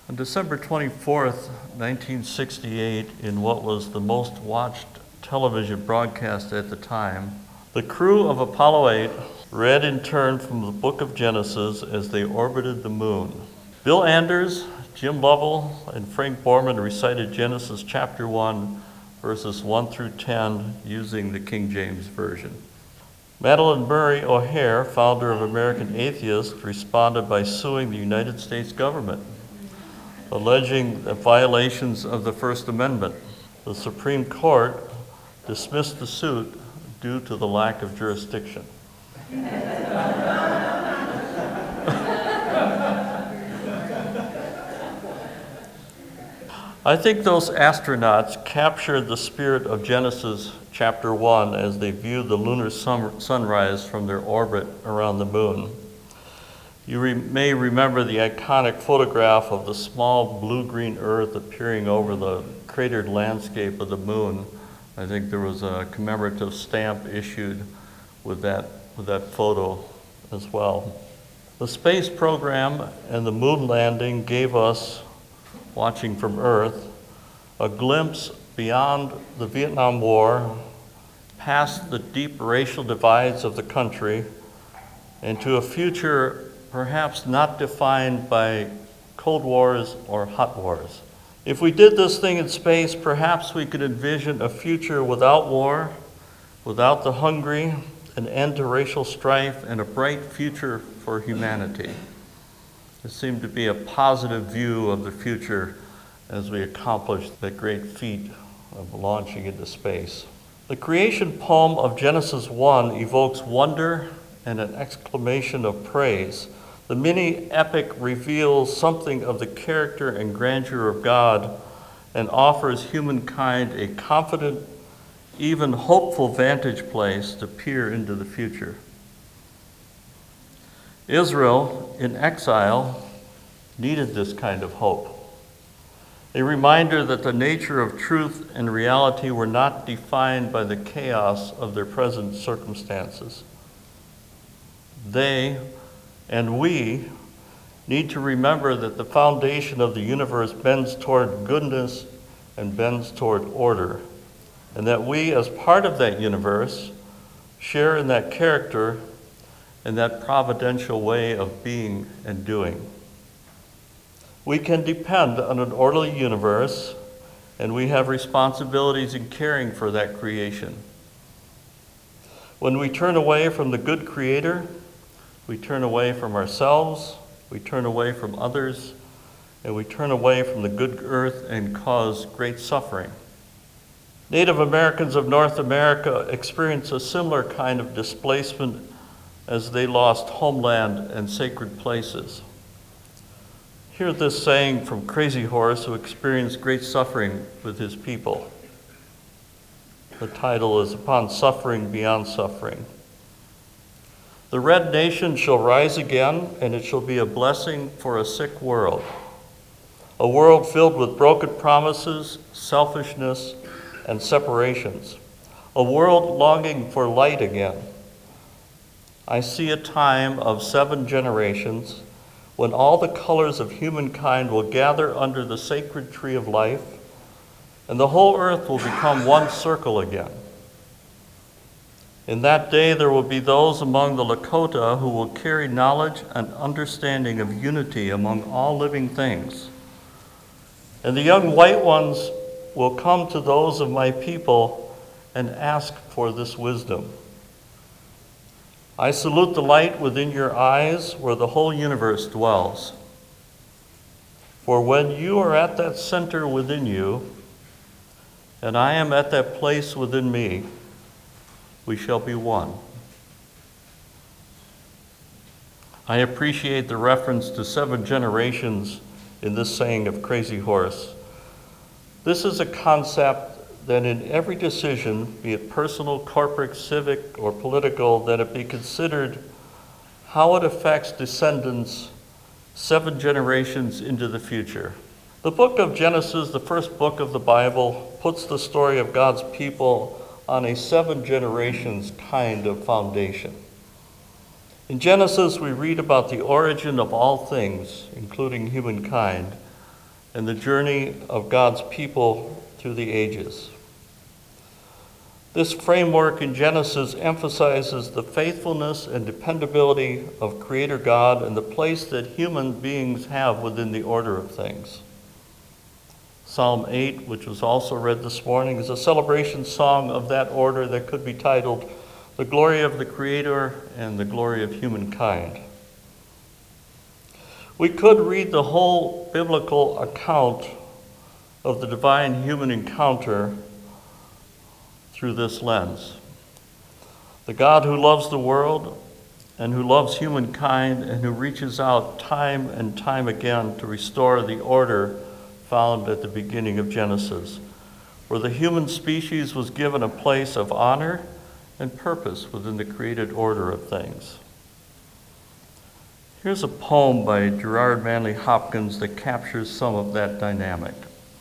On December 24th, 1968, in what was the most watched television broadcast at the time, the crew of Apollo 8 read in turn from the book of Genesis as they orbited the moon. Bill Anders, Jim Lovell, and Frank Borman recited Genesis chapter 1, verses 1 through 10, using the King James Version. Madalyn Murray O'Hair, founder of American Atheists, responded by suing the United States government, alleging the violations of the First Amendment. The Supreme Court dismissed the suit due to the lack of jurisdiction. I think those astronauts captured the spirit of Genesis chapter 1 as they viewed the lunar sunrise from their orbit around the moon. You may remember the iconic photograph of the small blue-green Earth appearing over the cratered landscape of the moon. I think there was a commemorative stamp issued with that photo as well. The space program and the moon landing gave us, watching from Earth, a glimpse beyond the Vietnam War, past the deep racial divides of the country, and to a future perhaps not defined by Cold Wars or hot wars. If we did this thing in space, perhaps we could envision a future without war, without the hungry, an end to racial strife, and a bright future for humanity. It seemed to be a positive view of the future as we accomplished that great feat of launching into space. The creation poem of Genesis 1 evokes wonder and an exclamation of praise. The mini epic reveals something of the character and grandeur of God and offers humankind a confident, even hopeful vantage place to peer into the future. Israel, in exile, needed this kind of hope. A reminder that the nature of truth and reality were not defined by the chaos of their present circumstances. They and we need to remember that the foundation of the universe bends toward goodness and bends toward order, and that we, as part of that universe, share in that character and that providential way of being and doing. We can depend on an orderly universe, and we have responsibilities in caring for that creation. When we turn away from the good Creator, we turn away from ourselves, we turn away from others, and we turn away from the good earth and cause great suffering. Native Americans of North America experienced a similar kind of displacement as they lost homeland and sacred places. Hear this saying from Crazy Horse, who experienced great suffering with his people. The title is Upon Suffering Beyond Suffering. The red nation shall rise again, and it shall be a blessing for a sick world. A world filled with broken promises, selfishness, and separations. A world longing for light again. I see a time of 7 generations when all the colors of humankind will gather under the sacred tree of life, and the whole earth will become one circle again. In that day, there will be those among the Lakota who will carry knowledge and understanding of unity among all living things. And the young white ones will come to those of my people and ask for this wisdom. I salute the light within your eyes where the whole universe dwells. For when you are at that center within you, and I am at that place within me, we shall be one. I appreciate the reference to 7 generations in this saying of Crazy Horse. This is a concept that in every decision, be it personal, corporate, civic, or political, that it be considered how it affects descendants 7 generations into the future. The book of Genesis, the first book of the Bible, puts the story of God's people on a 7 generations kind of foundation. In Genesis, we read about the origin of all things, including humankind, and the journey of God's people through the ages. This framework in Genesis emphasizes the faithfulness and dependability of Creator God and the place that human beings have within the order of things. Psalm 8, which was also read this morning, is a celebration song of that order that could be titled, "The Glory of the Creator and the Glory of Humankind." We could read the whole biblical account of the divine human encounter through this lens. The God who loves the world and who loves humankind and who reaches out time and time again to restore the order found at the beginning of Genesis, where the human species was given a place of honor and purpose within the created order of things. Here's a poem by Gerard Manley Hopkins that captures some of that dynamic.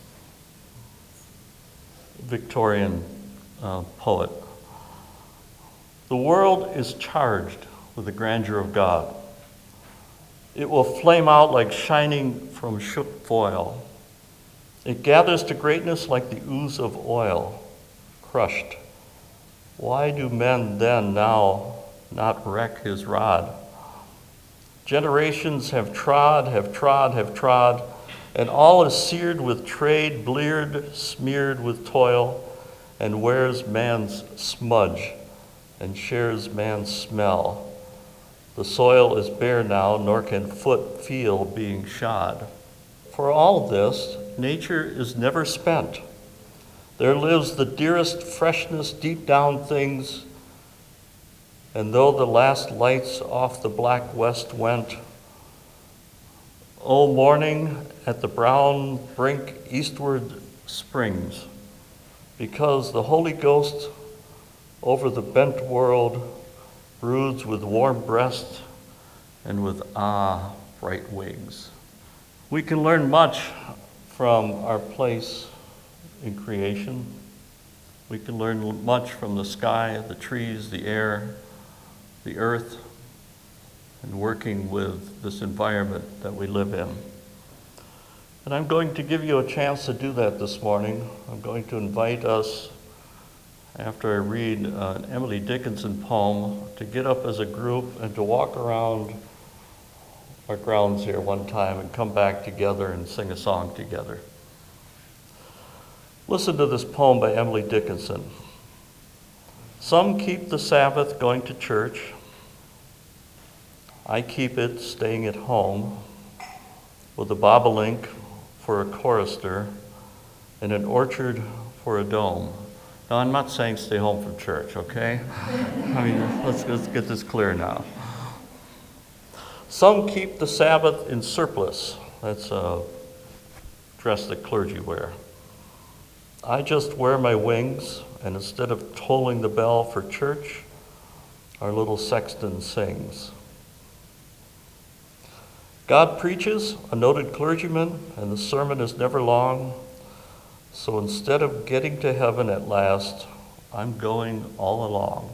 Victorian poet. The world is charged with the grandeur of God. It will flame out like shining from shook foil. It gathers to greatness like the ooze of oil, crushed. Why do men then now not wreck his rod? Generations have trod, and all is seared with trade, bleared, smeared with toil, and wears man's smudge and shares man's smell. The soil is bare now, nor can foot feel being shod. For all this, nature is never spent. There lives the dearest freshness deep down things, and though the last lights off the black west went, O morning at the brown brink eastward springs, because the Holy Ghost over the bent world broods with warm breast and with bright wings. We can learn much from our place in creation. We can learn much from the sky, the trees, the air, the earth, and working with this environment that we live in. And I'm going to give you a chance to do that this morning. I'm going to invite us, after I read an Emily Dickinson poem, to get up as a group and to walk around our grounds here one time and come back together and sing a song together. Listen to this poem by Emily Dickinson. Some keep the Sabbath going to church. I keep it staying at home with a bobolink for a chorister and an orchard for a dome. Now, I'm not saying stay home from church, okay? I mean, let's get this clear now. Some keep the Sabbath in surplice. That's a dress that clergy wear. I just wear my wings, and instead of tolling the bell for church, our little sexton sings. God preaches, a noted clergyman, and the sermon is never long. So instead of getting to heaven at last, I'm going all along.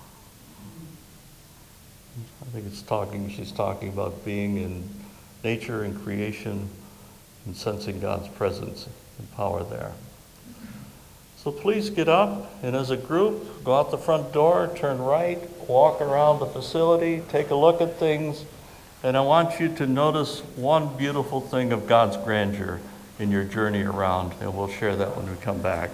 I think she's talking about being in nature and creation and sensing God's presence and power there. So please get up, and as a group, go out the front door, turn right, walk around the facility, take a look at things, and I want you to notice one beautiful thing of God's grandeur in your journey around, and we'll share that when we come back.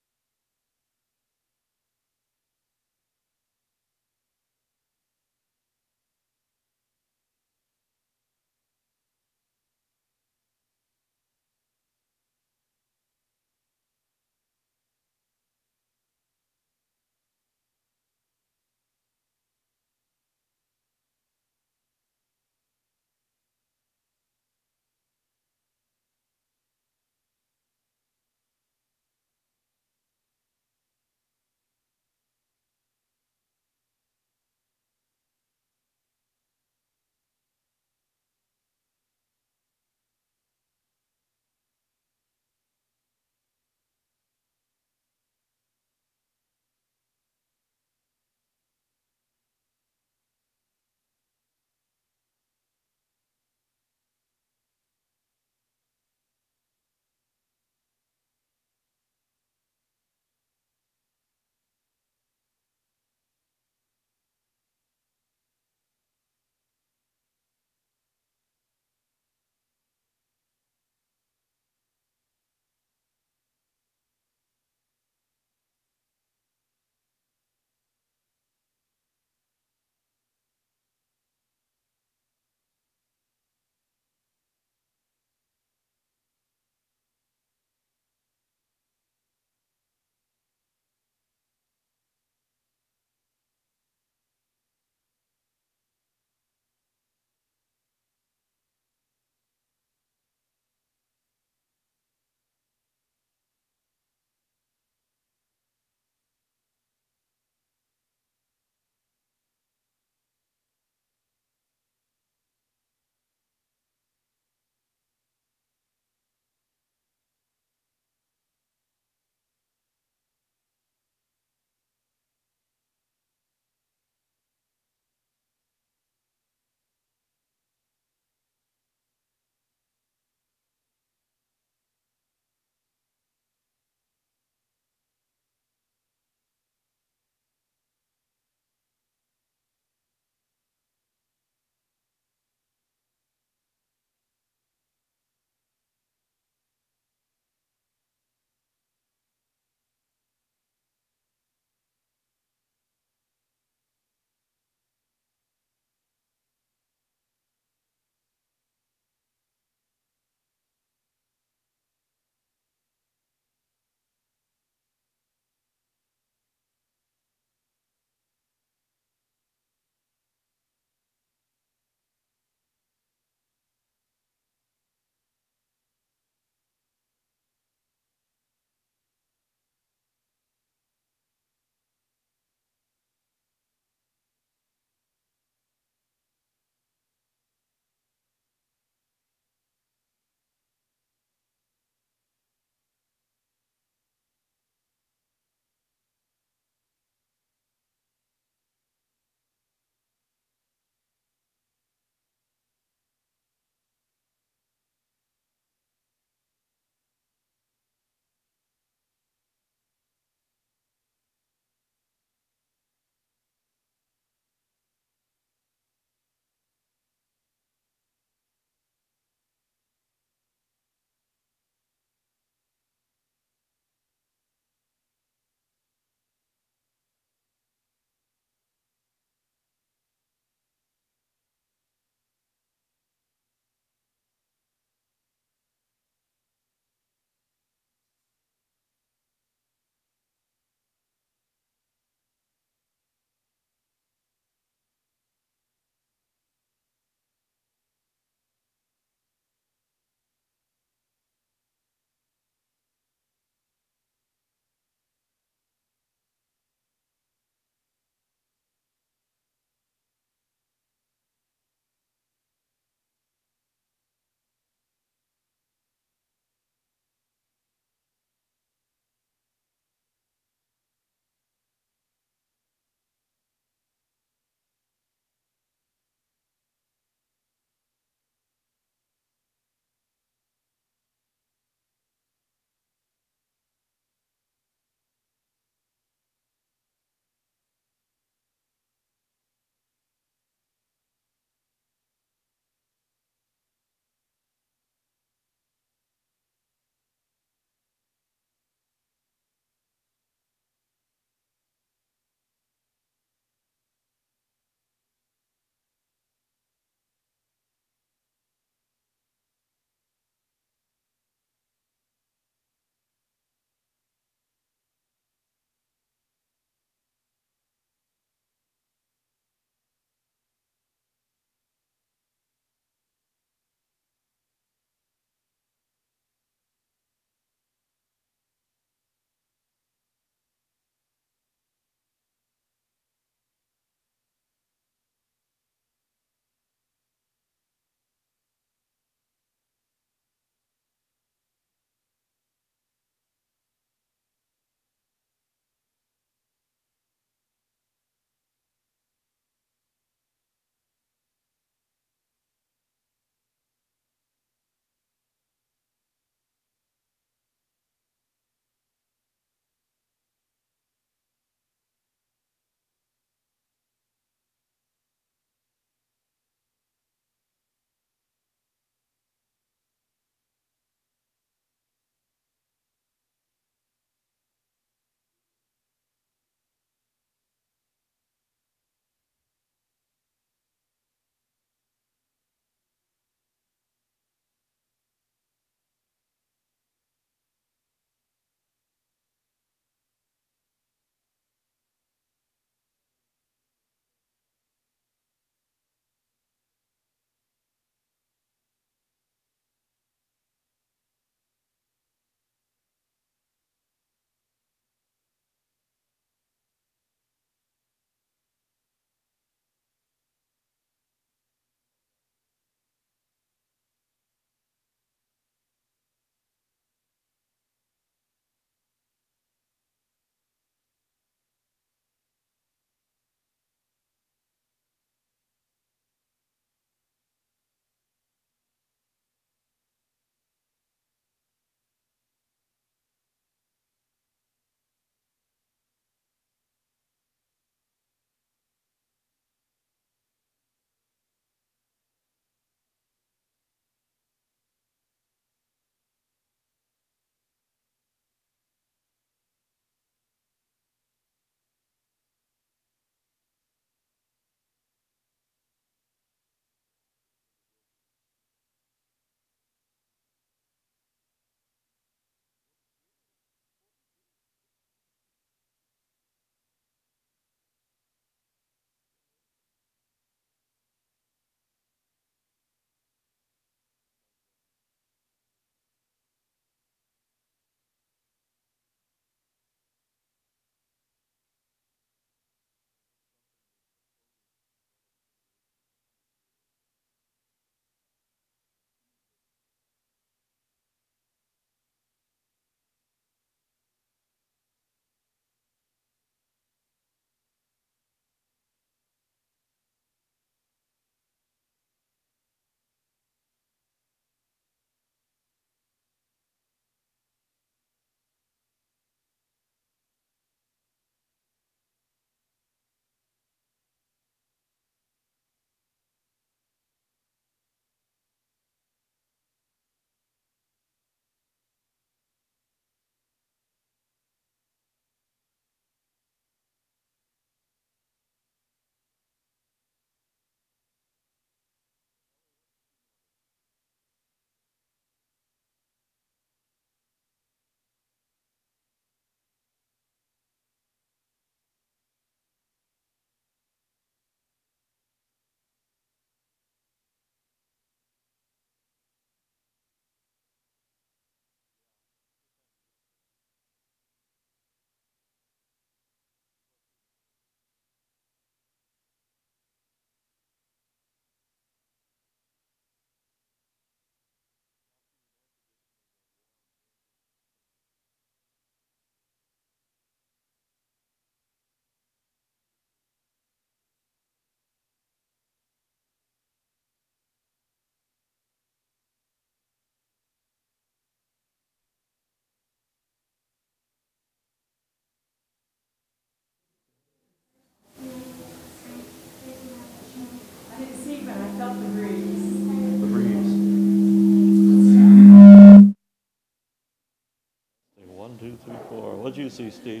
you see, Steve?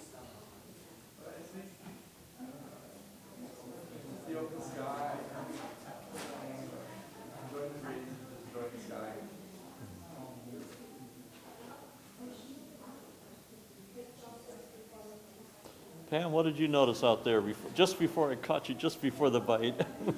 The open sky, enjoy the trees, enjoy the sky. Pam, what did you notice out there just before I caught you, just before the bite?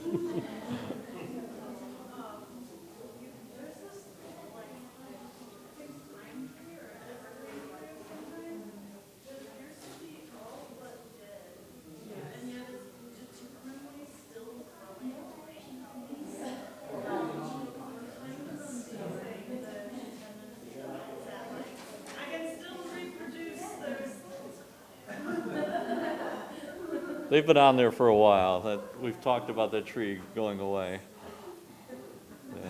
They've been on there for a while. We've talked about that tree going away. Yeah.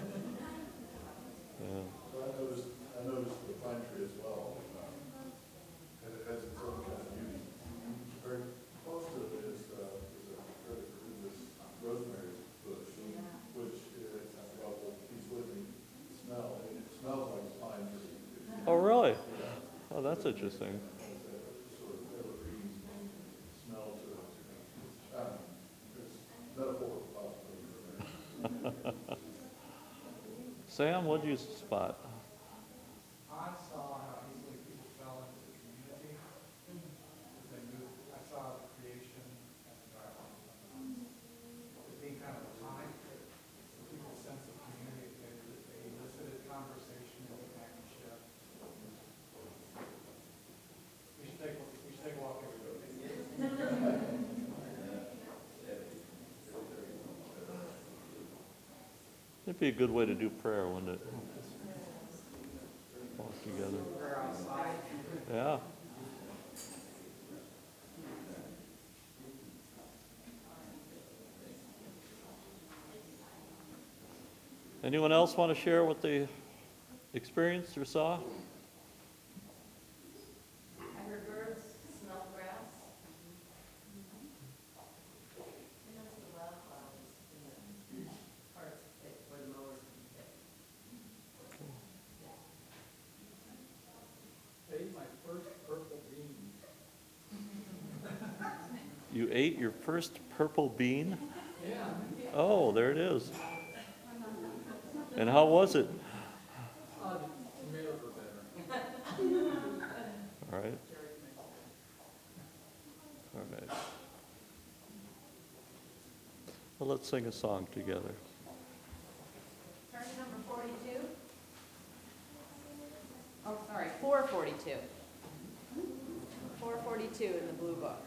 Yeah. So I noticed the pine tree as well, and it has its own kind of beauty. Very close to it is this rosemary bush, which is, well, he's living smell, and it smells like a pine tree. Oh, really? Yeah. Oh, that's interesting. It's a sort of evergreen smell to it. It's metaphorical possibly. Sam, what did you spot? I saw how easily people fell into the community. As they moved, I saw the creation and the dialogue. It being kind of a time for people's sense of community. They elicited conversation and companionship. We should take a walk every day. It'd be a good way to do prayer, wouldn't it? Walk together. Prayer outside. Yeah. Anyone else want to share what they experienced or saw? I heard birds, smelled grass. I noticed the wildflowers in the parts where the mowers can fit. Ate my first purple bean. You ate your first purple bean? Yeah. Oh, there it is. And how was it? Tomatoes were better. All right. All right. Well, let's sing a song together. Turn to number 42. Oh, sorry, 442. 442 in the blue book.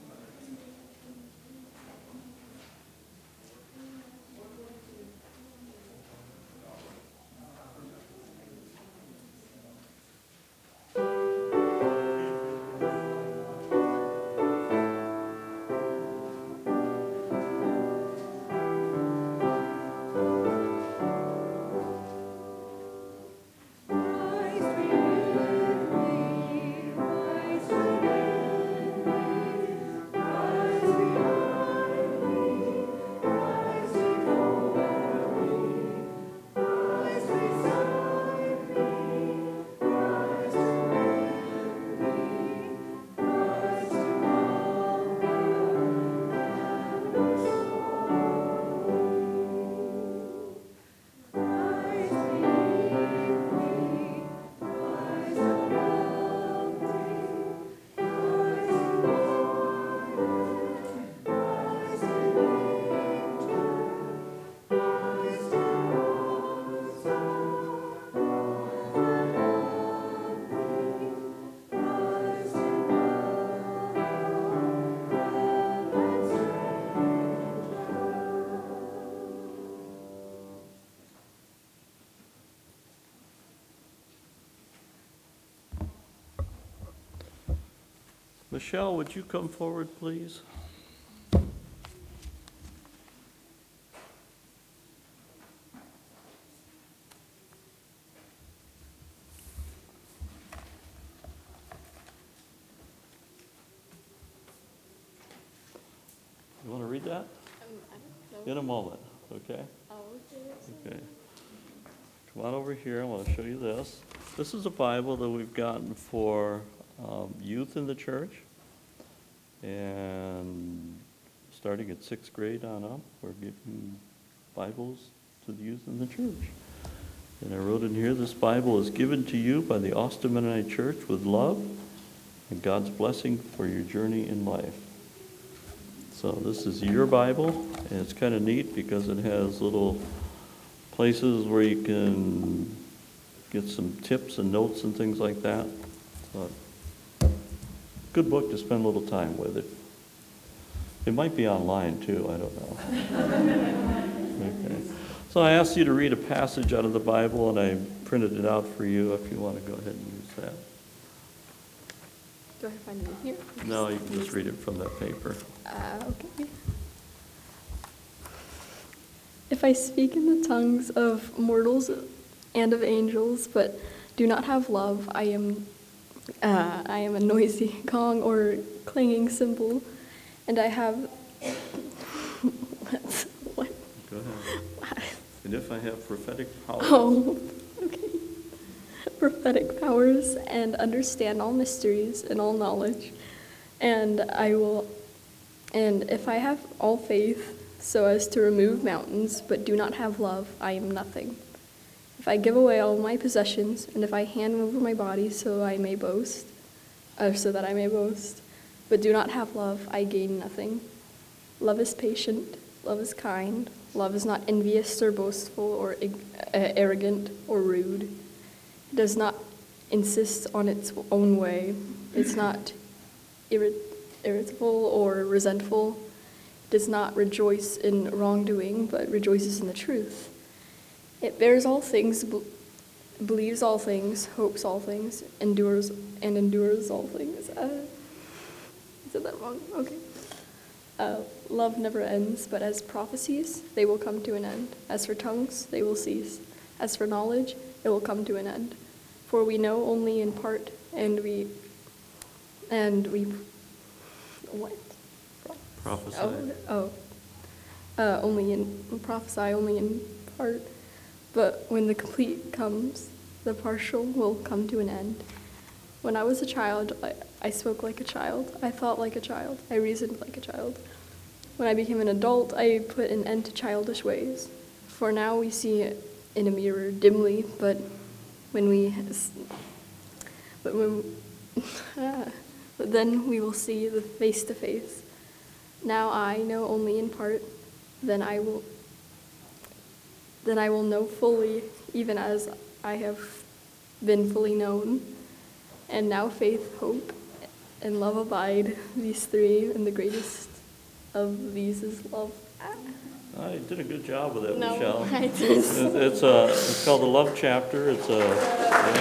Michelle, would you come forward, please? You want to read that? I don't know. In a moment, okay? Oh, okay. Okay. Come on over here. I want to show you this. This is a Bible that we've gotten for youth in the church. And starting at 6th grade on up, we're giving Bibles to the youth in the church. And I wrote in here, this Bible is given to you by the Austin Mennonite Church with love and God's blessing for your journey in life. So this is your Bible, and it's kind of neat because it has little places where you can get some tips and notes and things like that. So, good book to spend a little time with it. It might be online too, I don't know. Okay. So I asked you to read a passage out of the Bible, and I printed it out for you if you want to go ahead and use that. Do I find it in here? No, you can just read it from that paper. Okay. If I speak in the tongues of mortals and of angels, but do not have love, I am a noisy gong or clanging cymbal, and I have what? Go ahead. And if I have prophetic power. Oh, okay. Prophetic powers and understand all mysteries and all knowledge, and if I have all faith so as to remove mountains, but do not have love, I am nothing. If I give away all my possessions, and if I hand over my body so that I may boast, but do not have love, I gain nothing. Love is patient, love is kind, love is not envious or boastful or arrogant or rude. It does not insist on its own way. It's not irritable or resentful. It does not rejoice in wrongdoing, but rejoices in the truth. It bears all things, believes all things, hopes all things, endures all things. I said that wrong. Okay. Love never ends, but as prophecies, they will come to an end. As for tongues, they will cease. As for knowledge, it will come to an end. For we know only in part, and we what? Prophesy. Prophesy only in part. But when the complete comes, the partial will come to an end. When I was a child, I spoke like a child. I thought like a child. I reasoned like a child. When I became an adult, I put an end to childish ways. For now we see it in a mirror dimly, but then we will see the face to face. Now I know only in part, then I will know fully, even as I have been fully known. And now faith, hope, and love abide, these three, and the greatest of these is love. You did a good job with that, No, Michelle. I just... It's called the Love Chapter. It's a